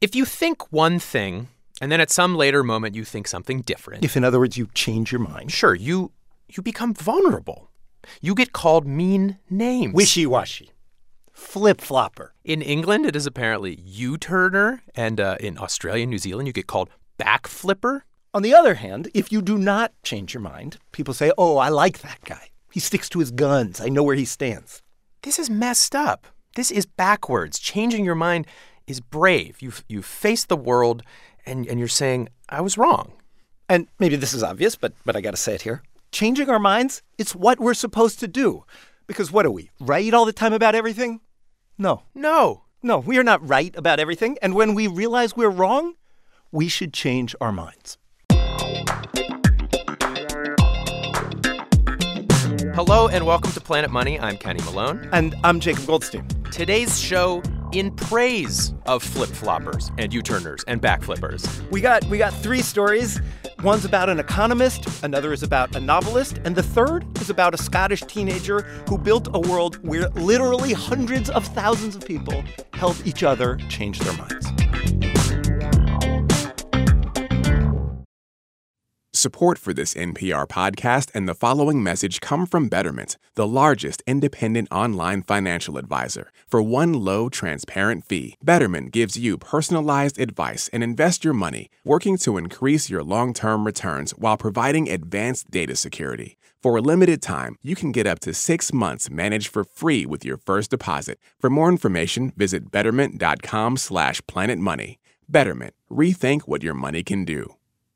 If you think one thing and then at some later moment you think something different. If, in other words, you change your mind. Sure, you become vulnerable. You get called mean names. Wishy-washy. Flip-flopper. In England, it is apparently U-turner, and in Australia and New Zealand, you get called backflipper. On the other hand, if you do not change your mind, people say, oh, I like that guy. He sticks to his guns. I know where he stands. This is messed up. This is backwards. Changing your mind is brave. You've faced the world, and you're saying, I was wrong. And maybe this is obvious, but I got to say it here. Changing our minds, it's what we're supposed to do. Because what are we, right all the time about everything? No. No, we are not right about everything. And when we realize we're wrong, we should change our minds. Hello and welcome to Planet Money. I'm Kenny Malone. And I'm Jacob Goldstein. Today's show in praise of flip-floppers and U-turners and backflippers. We got three stories. One's about an economist, another is about a novelist, and the third is about a Scottish teenager who built a world where literally hundreds of thousands of people help each other change their minds. Support for this NPR podcast and the following message come from Betterment, the largest independent online financial advisor. For one low, transparent fee, Betterment gives you personalized advice and invest your money, working to increase your long-term returns while providing advanced data security. For a limited time, you can get up to 6 months managed for free with your first deposit. For more information, visit betterment.com/planetmoney. Betterment. Rethink what your money can do.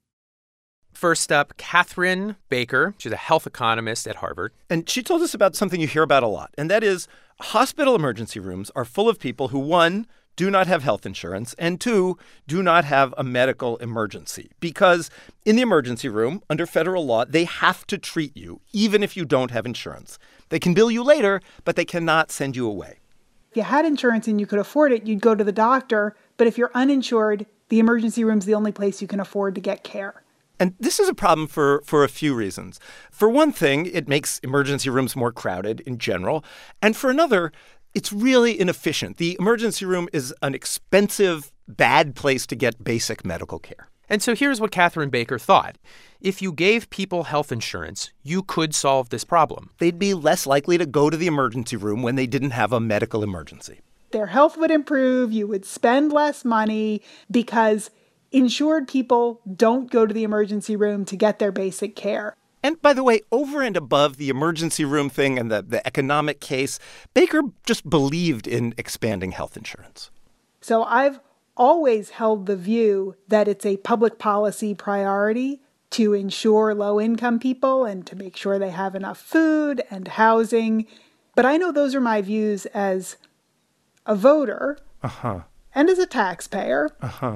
First up, Catherine Baker. She's a health economist at Harvard. And she told us about something you hear about a lot, and that is hospital emergency rooms are full of people who, one, do not have health insurance, and two, do not have a medical emergency. Because in the emergency room, under federal law, they have to treat you, even if you don't have insurance. They can bill you later, but they cannot send you away. If you had insurance and you could afford it, you'd go to the doctor. But if you're uninsured, the emergency room's the only place you can afford to get care. And this is a problem for a few reasons. For one thing, it makes emergency rooms more crowded in general. And for another, it's really inefficient. The emergency room is an expensive, bad place to get basic medical care. And so here's what Catherine Baker thought. If you gave people health insurance, you could solve this problem. They'd be less likely to go to the emergency room when they didn't have a medical emergency. Their health would improve. You would spend less money because insured people don't go to the emergency room to get their basic care. And by the way, over and above the emergency room thing and the economic case, Baker just believed in expanding health insurance. So I've always held the view that it's a public policy priority to insure low-income people and to make sure they have enough food and housing. But I know those are my views as a voter and as a taxpayer.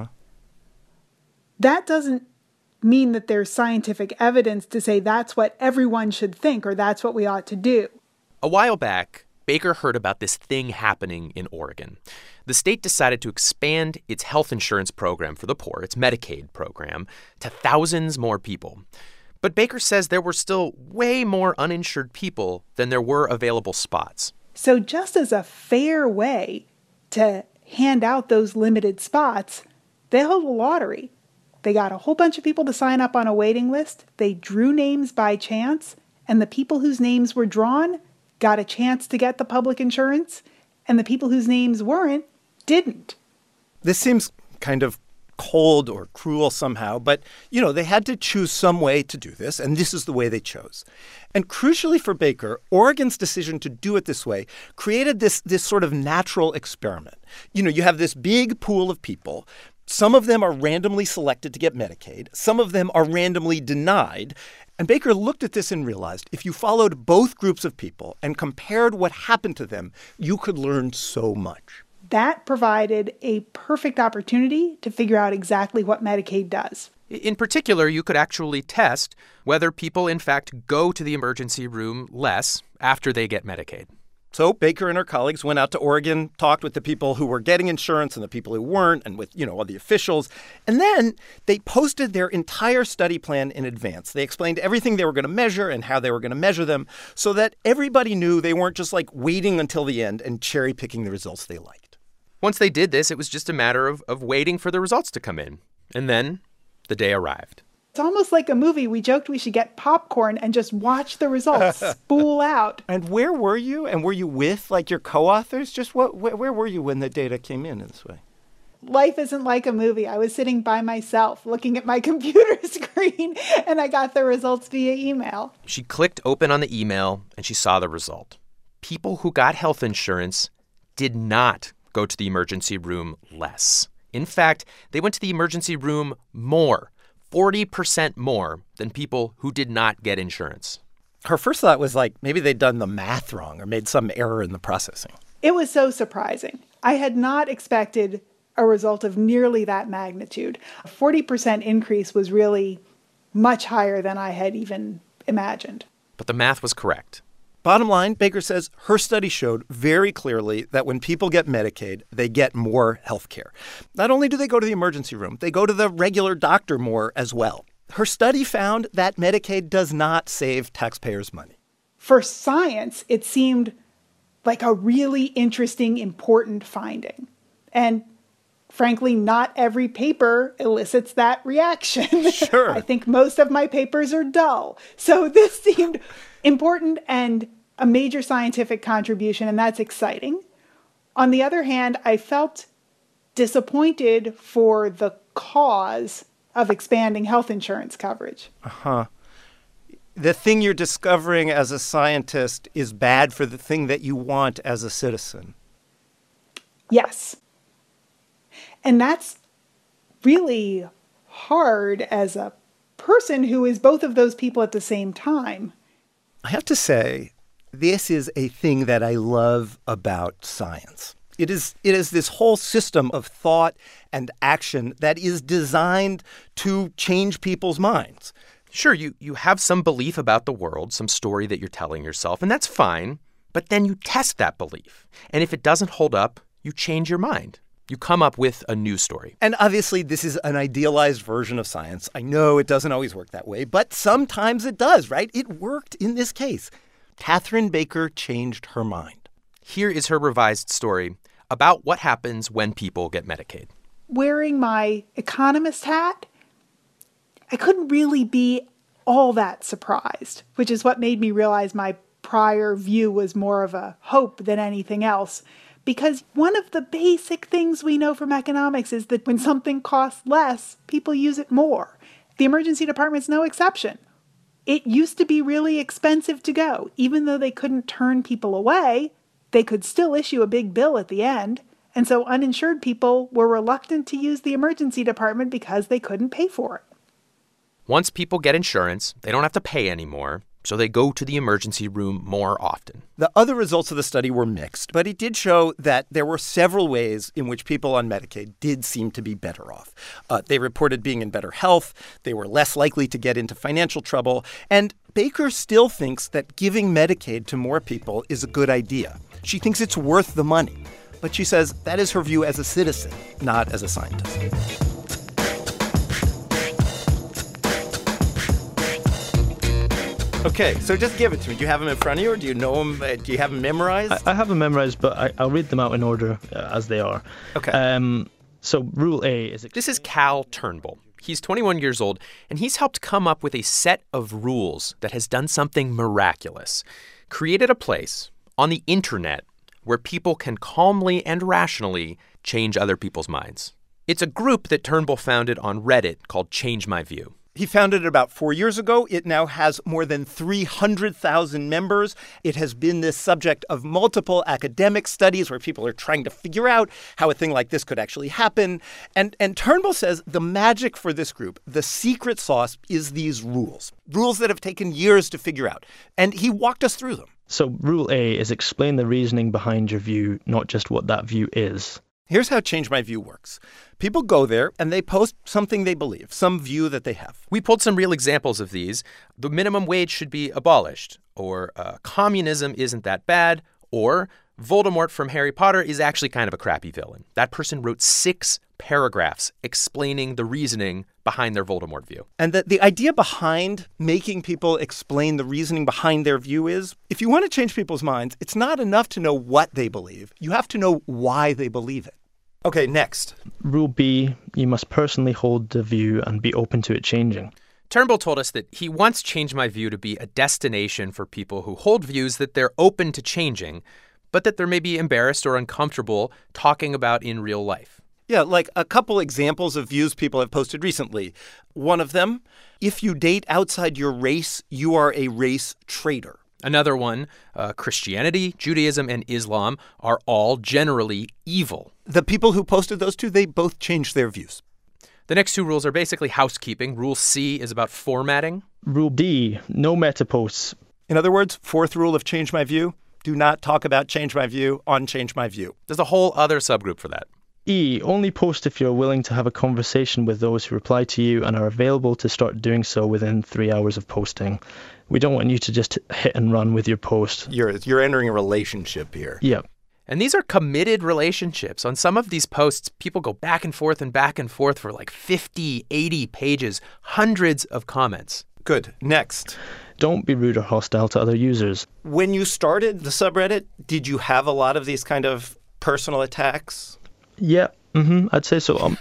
That doesn't mean that there's scientific evidence to say that's what everyone should think or that's what we ought to do. A while back, Baker heard about this thing happening in Oregon. The state decided to expand its health insurance program for the poor, its Medicaid program, to thousands more people. But Baker says there were still way more uninsured people than there were available spots. So just as a fair way to hand out those limited spots, they held a lottery. They got a whole bunch of people to sign up on a waiting list. They drew names by chance, and the people whose names were drawn got a chance to get the public insurance, and the people whose names weren't didn't. This seems kind of cold or cruel somehow, but, they had to choose some way to do this, and this is the way they chose. And crucially for Baker, Oregon's decision to do it this way created this sort of natural experiment. You have this big pool of people. Some of them are randomly selected to get Medicaid. Some of them are randomly denied. And Baker looked at this and realized if you followed both groups of people and compared what happened to them, you could learn so much. That provided a perfect opportunity to figure out exactly what Medicaid does. In particular, you could actually test whether people, in fact, go to the emergency room less after they get Medicaid. So Baker and her colleagues went out to Oregon, talked with the people who were getting insurance and the people who weren't, and with, all the officials. And then they posted their entire study plan in advance. They explained everything they were going to measure and how they were going to measure them so that everybody knew they weren't just waiting until the end and cherry picking the results they liked. Once they did this, it was just a matter of waiting for the results to come in. And then the day arrived. It's almost like a movie. We joked we should get popcorn and just watch the results spool out. And where were you? And were you with, like, your co-authors? Just where were you when the data came in this way? Life isn't like a movie. I was sitting by myself looking at my computer screen, and I got the results via email. She clicked open on the email, and she saw the result. People who got health insurance did not go to the emergency room less. In fact, they went to the emergency room more, 40% more than people who did not get insurance. Her first thought was like maybe they'd done the math wrong or made some error in the processing. It was so surprising. I had not expected a result of nearly that magnitude. A 40% increase was really much higher than I had even imagined. But the math was correct. Bottom line, Baker says her study showed very clearly that when people get Medicaid, they get more health care. Not only do they go to the emergency room, they go to the regular doctor more as well. Her study found that Medicaid does not save taxpayers' money. For science, it seemed like a really interesting, important finding. And frankly, not every paper elicits that reaction. Sure. I think most of my papers are dull. So this seemed important and a major scientific contribution, and that's exciting. On the other hand, I felt disappointed for the cause of expanding health insurance coverage. The thing you're discovering as a scientist is bad for the thing that you want as a citizen. Yes. And that's really hard as a person who is both of those people at the same time. I have to say, this is a thing that I love about science. It is this whole system of thought and action that is designed to change people's minds. Sure, you have some belief about the world, some story that you're telling yourself, and that's fine. But then you test that belief. And if it doesn't hold up, you change your mind. You come up with a new story. And obviously, this is an idealized version of science. I know it doesn't always work that way, but sometimes it does, right? It worked in this case. Catherine Baker changed her mind. Here is her revised story about what happens when people get Medicaid. Wearing my economist hat, I couldn't really be all that surprised, which is what made me realize my prior view was more of a hope than anything else. Because one of the basic things we know from economics is that when something costs less, people use it more. The emergency department's no exception. It used to be really expensive to go. Even though they couldn't turn people away, they could still issue a big bill at the end. And so uninsured people were reluctant to use the emergency department because they couldn't pay for it. Once people get insurance, they don't have to pay anymore. So they go to the emergency room more often. The other results of the study were mixed, but it did show that there were several ways in which people on Medicaid did seem to be better off. They reported being in better health, they were less likely to get into financial trouble, and Baker still thinks that giving Medicaid to more people is a good idea. She thinks it's worth the money, but she says that is her view as a citizen, not as a scientist. Okay, so just give it to me. Do you have them in front of you, or do you know them? Do you have them memorized? I have them memorized, but I'll read them out in order as they are. Okay. So rule A is... This is Cal Turnbull. He's 21 years old, and he's helped come up with a set of rules that has done something miraculous. Created a place on the internet where people can calmly and rationally change other people's minds. It's a group that Turnbull founded on Reddit called Change My View. He founded it about 4 years ago. It now has more than 300,000 members. It has been the subject of multiple academic studies where people are trying to figure out how a thing like this could actually happen. And Turnbull says the magic for this group, the secret sauce, is these rules that have taken years to figure out. And he walked us through them. So rule A is explain the reasoning behind your view, not just what that view is. Here's how Change My View works. People go there and they post something they believe, some view that they have. We pulled some real examples of these. The minimum wage should be abolished, or communism isn't that bad, or Voldemort from Harry Potter is actually kind of a crappy villain. That person wrote 6 paragraphs explaining the reasoning behind their Voldemort view. And the idea behind making people explain the reasoning behind their view is, if you want to change people's minds, it's not enough to know what they believe. You have to know why they believe it. Okay, next. Rule B, you must personally hold the view and be open to it changing. Turnbull told us that he wants Change My View to be a destination for people who hold views that they're open to changing, but that they're maybe embarrassed or uncomfortable talking about in real life. Yeah, like a couple examples of views people have posted recently. One of them, if you date outside your race, you are a race traitor. Another one, Christianity, Judaism, and Islam are all generally evil. The people who posted those two, they both changed their views. The next two rules are basically housekeeping. Rule C is about formatting. Rule D, no meta posts. In other words, fourth rule of Change My View, do not talk about Change My View on Change My View. There's a whole other subgroup for that. E, only post if you're willing to have a conversation with those who reply to you and are available to start doing so within 3 hours of posting. We don't want you to just hit and run with your post. You're entering a relationship here. Yeah. And these are committed relationships. On some of these posts, people go back and forth for like 50, 80 pages, hundreds of comments. Good. Next. Don't be rude or hostile to other users. When you started the subreddit, did you have a lot of these kind of personal attacks? Yeah, I'd say so.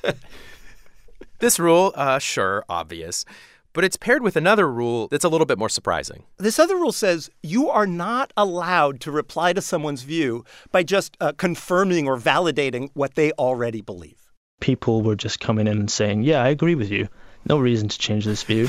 This rule, sure, obvious. But it's paired with another rule that's a little bit more surprising. This other rule says you are not allowed to reply to someone's view by just confirming or validating what they already believe. People were just coming in and saying, yeah, I agree with you. No reason to change this view.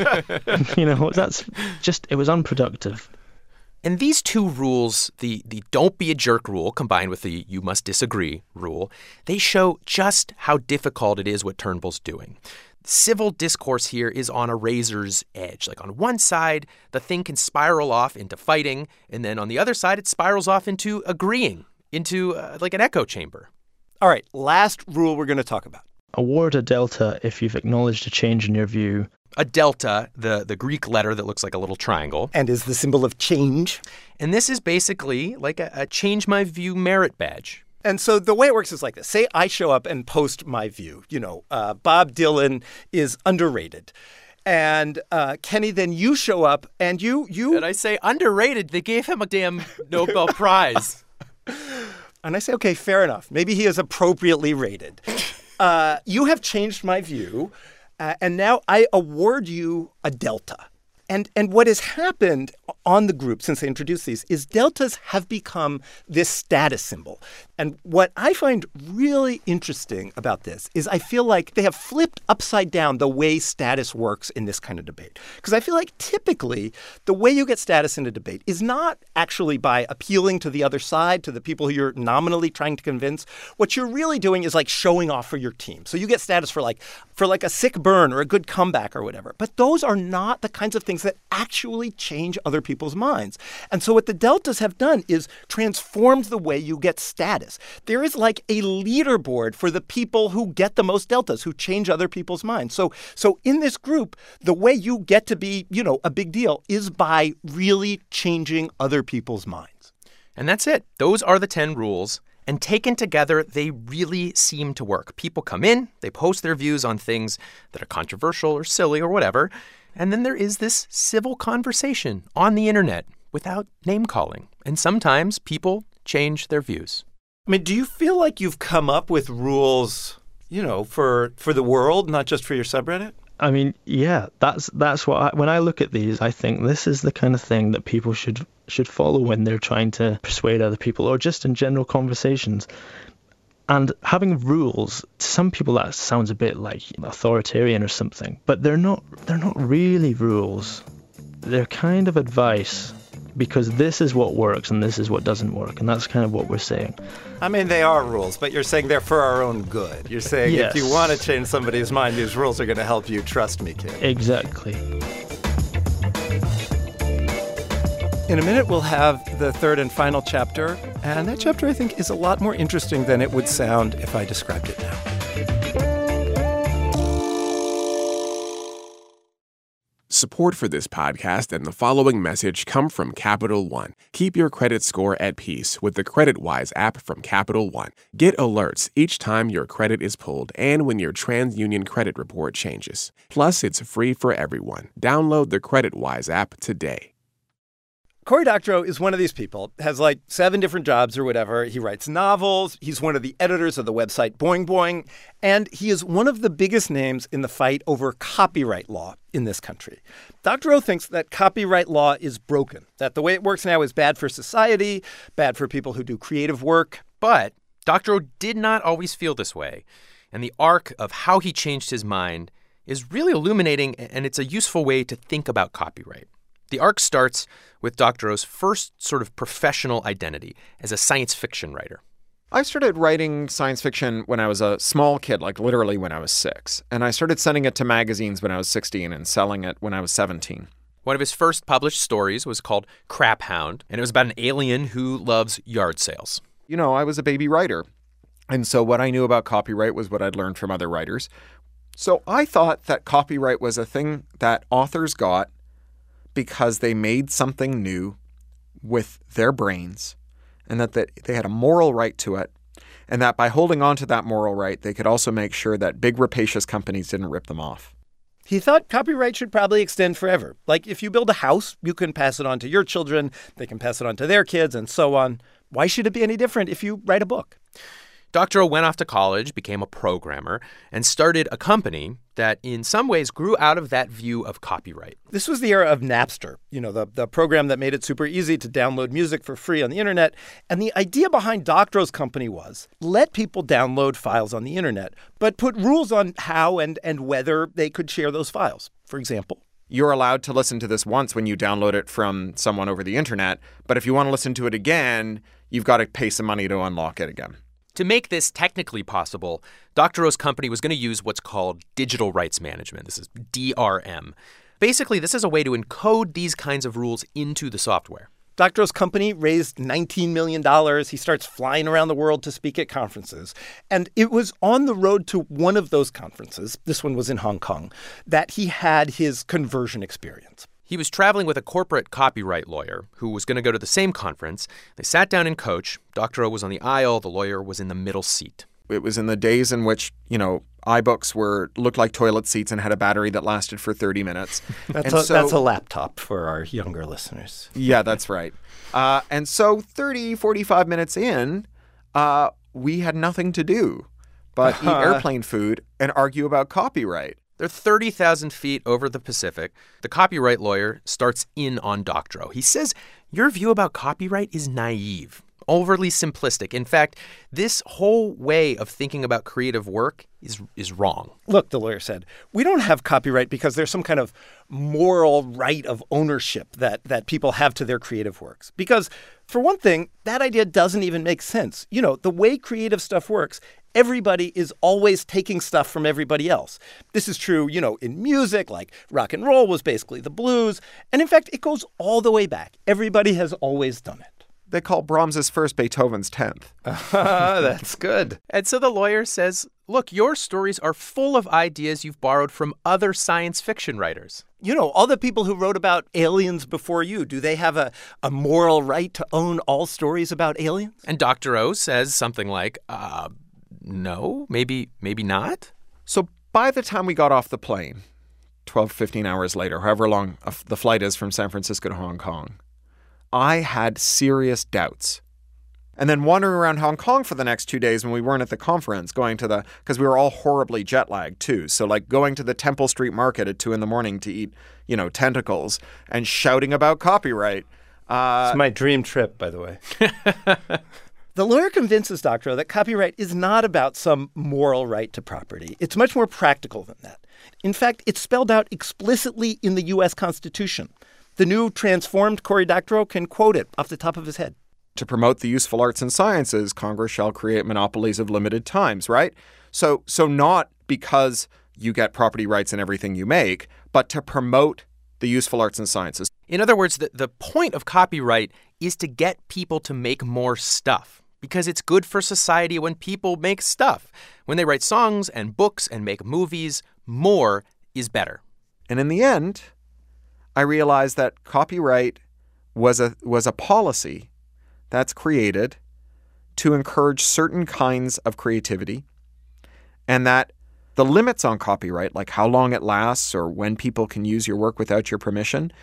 That's just, it was unproductive. And these two rules, the don't be a jerk rule combined with the you must disagree rule, they show just how difficult it is what Turnbull's doing. Civil discourse here is on a razor's edge. Like on one side, the thing can spiral off into fighting, and then on the other side, it spirals off into agreeing, into like an echo chamber. All right, last rule we're going to talk about. Award a delta if you've acknowledged a change in your view. A delta, the Greek letter that looks like a little triangle. And is the symbol of change. And this is basically like a Change My View merit badge. And so the way it works is like this. Say I show up and post my view. Bob Dylan is underrated. And Kenny, then you show up and you... And I say underrated. They gave him a damn Nobel Prize. And I say, okay, fair enough. Maybe he is appropriately rated. You have changed my view. And now I award you a delta. And what has happened on the group since they introduced these is deltas have become this status symbol. And what I find really interesting about this is I feel like they have flipped upside down the way status works in this kind of debate. Because I feel like typically the way you get status in a debate is not actually by appealing to the other side, to the people who you're nominally trying to convince. What you're really doing is like showing off for your team. So you get status for like a sick burn or a good comeback or whatever. But those are not the kinds of things that actually change other people's minds. And so what the deltas have done is transformed the way you get status. There is like a leaderboard for the people who get the most deltas, who change other people's minds. So in this group, the way you get to be, a big deal is by really changing other people's minds. And that's it. Those are the 10 rules. And taken together, they really seem to work. People come in, they post their views on things that are controversial or silly or whatever. And then there is this civil conversation on the internet without name-calling. And sometimes people change their views. I mean, do you feel like you've come up with rules, for the world, not just for your subreddit? I mean, yeah, that's what when I look at these, I think this is the kind of thing that people should follow when they're trying to persuade other people or just in general conversations. And having rules, to some people that sounds a bit like authoritarian or something, but they're not really rules. They're kind of advice because this is what works and this is what doesn't work. And that's kind of what we're saying. I mean, they are rules, but you're saying they're for our own good. You're saying yes. If you want to change somebody's mind, these rules are going to help you. Trust me, kid. Exactly. In a minute, we'll have the third and final chapter. And that chapter, I think, is a lot more interesting than it would sound if I described it now. Support for this podcast and the following message come from Capital One. Keep your credit score at peace with the CreditWise app from Capital One. Get alerts each time your credit is pulled and when your TransUnion credit report changes. Plus, it's free for everyone. Download the CreditWise app today. Cory Doctorow is one of these people, has like 7 different jobs or whatever. He writes novels. He's one of the editors of the website Boing Boing. And he is one of the biggest names in the fight over copyright law in this country. Doctorow thinks that copyright law is broken, that the way it works now is bad for society, bad for people who do creative work. But Doctorow did not always feel this way. And the arc of how he changed his mind is really illuminating, and it's a useful way to think about copyright. The arc starts with Doctorow's first sort of professional identity as a science fiction writer. I started writing science fiction when I was a small kid, like literally when I was 6. And I started sending it to magazines when I was 16 and selling it when I was 17. One of his first published stories was called Crap Hound, and it was about an alien who loves yard sales. You know, I was a baby writer. And so what I knew about copyright was what I'd learned from other writers. So I thought that copyright was a thing that authors got because they made something new with their brains and that they had a moral right to it, and that by holding on to that moral right, they could also make sure that big rapacious companies didn't rip them off. He thought copyright should probably extend forever. Like if you build a house, you can pass it on to your children, they can pass it on to their kids, and so on. Why should it be any different if you write a book? Doctorow went off to college, became a programmer, and started a company that in some ways grew out of that view of copyright. This was the era of Napster, you know, the program that made it super easy to download music for free on the internet. And the idea behind Doctorow's company was let people download files on the internet, but put rules on how and whether they could share those files. For example, you're allowed to listen to this once when you download it from someone over the internet, but if you want to listen to it again, you've got to pay some money to unlock it again. To make this technically possible, Doctorow's company was going to use what's called digital rights management. This is DRM. Basically, this is a way to encode these kinds of rules into the software. Doctorow's company raised $19 million. He starts flying around the world to speak at conferences. And it was on the road to one of those conferences, this one was in Hong Kong, that he had his conversion experience. He was traveling with a corporate copyright lawyer who was going to go to the same conference. They sat down in coach. Doctorow was on the aisle. The lawyer was in the middle seat. It was in the days in which, you know, iBooks looked like toilet seats and had a battery that lasted for 30 minutes. That's a laptop for our younger listeners. Yeah, that's right. And so 30, 45 minutes in, we had nothing to do but eat airplane food and argue about copyright. They're 30,000 feet over the Pacific. The copyright lawyer starts in on Doctorow. He says, your view about copyright is naive, overly simplistic. In fact, this whole way of thinking about creative work is wrong. Look, the lawyer said, we don't have copyright because there's some kind of moral right of ownership that people have to their creative works. Because, for one thing, that idea doesn't even make sense. You know, the way creative stuff works, everybody is always taking stuff from everybody else. This is true, you know, in music, like rock and roll was basically the blues. And in fact, it goes all the way back. Everybody has always done it. They call Brahms's first Beethoven's 10th. That's good. And so the lawyer says, look, your stories are full of ideas you've borrowed from other science fiction writers. You know, all the people who wrote about aliens before you, do they have a moral right to own all stories about aliens? And Doctorow says something like, no, maybe not. So by the time we got off the plane, 12, 15 hours later, however long the flight is from San Francisco to Hong Kong, I had serious doubts. And then wandering around Hong Kong for the next 2 days when we weren't at the conference, because we were all horribly jet lagged too. So like going to the Temple Street Market at 2 a.m. to eat, you know, tentacles and shouting about copyright. It's my dream trip, by the way. The lawyer convinces Doctorow that copyright is not about some moral right to property. It's much more practical than that. In fact, it's spelled out explicitly in the U.S. Constitution. The new transformed Cory Doctorow can quote it off the top of his head. To promote the useful arts and sciences, Congress shall create monopolies of limited times, right? So not because you get property rights in everything you make, but to promote the useful arts and sciences. In other words, the point of copyright is to get people to make more stuff because it's good for society when people make stuff. When they write songs and books and make movies, more is better. And in the end, I realized that copyright was a policy that's created to encourage certain kinds of creativity, and that the limits on copyright, like how long it lasts or when people can use your work without your permission,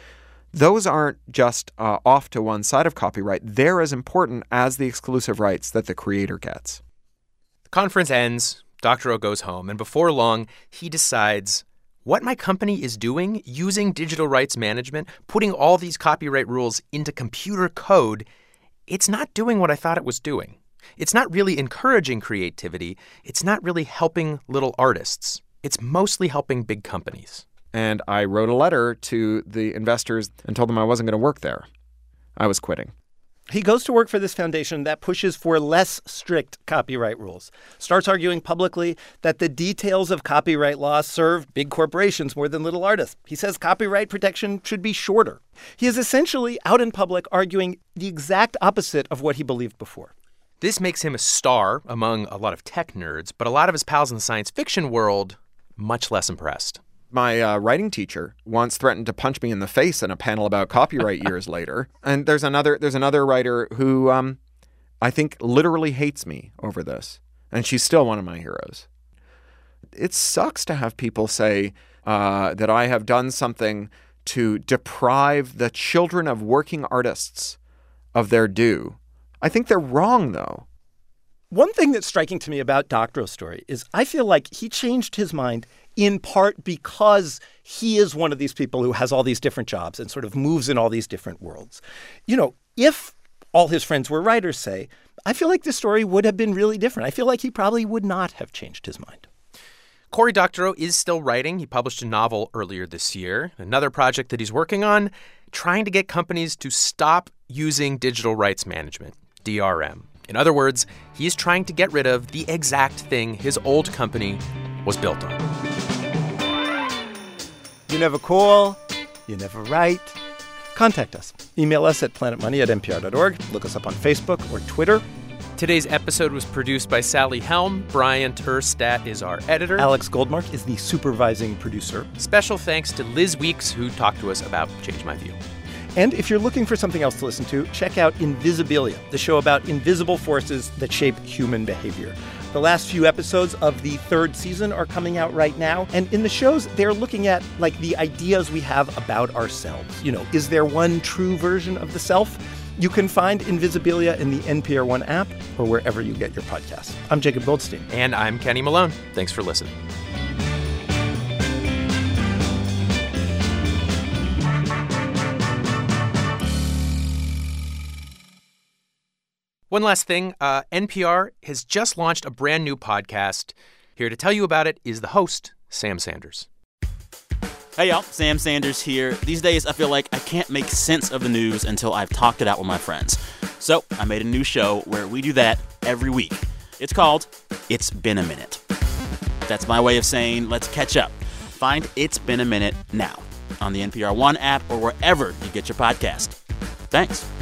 those aren't just off to one side of copyright. They're as important as the exclusive rights that the creator gets. The conference ends, Doctorow goes home, and before long, he decides what my company is doing, using digital rights management, putting all these copyright rules into computer code, it's not doing what I thought it was doing. It's not really encouraging creativity. It's not really helping little artists. It's mostly helping big companies. And I wrote a letter to the investors and told them I wasn't going to work there. I was quitting. He goes to work for this foundation that pushes for less strict copyright rules, starts arguing publicly that the details of copyright law serve big corporations more than little artists. He says copyright protection should be shorter. He is essentially out in public arguing the exact opposite of what he believed before. This makes him a star among a lot of tech nerds, but a lot of his pals in the science fiction world, much less impressed. My writing teacher once threatened to punch me in the face in a panel about copyright years later. And there's another writer who I think literally hates me over this. And she's still one of my heroes. It sucks to have people say that I have done something to deprive the children of working artists of their due. I think they're wrong, though. One thing that's striking to me about Doctorow's story is I feel like he changed his mind in part because he is one of these people who has all these different jobs and sort of moves in all these different worlds. You know, if all his friends were writers, say, I feel like this story would have been really different. I feel like he probably would not have changed his mind. Cory Doctorow is still writing. He published a novel earlier this year. Another project that he's working on, trying to get companies to stop using digital rights management, DRM. In other words, he's trying to get rid of the exact thing his old company was built on. You never call, you never write. Contact us. Email us at planetmoney@npr.org. Look us up on Facebook or Twitter. Today's episode was produced by Sally Helm. Brian Terstadt is our editor. Alex Goldmark is the supervising producer. Special thanks to Liz Weeks, who talked to us about Change My View. And if you're looking for something else to listen to, check out Invisibilia, the show about invisible forces that shape human behavior. The last few episodes of the third season are coming out right now. And in the shows, they're looking at, like, the ideas we have about ourselves. You know, is there one true version of the self? You can find Invisibilia in the NPR One app or wherever you get your podcasts. I'm Jacob Goldstein. And I'm Kenny Malone. Thanks for listening. One last thing, NPR has just launched a brand new podcast. Here to tell you about it is the host, Sam Sanders. Hey, y'all. Sam Sanders here. These days, I feel like I can't make sense of the news until I've talked it out with my friends. So I made a new show where we do that every week. It's called It's Been a Minute. That's my way of saying let's catch up. Find It's Been a Minute now on the NPR One app or wherever you get your podcast. Thanks.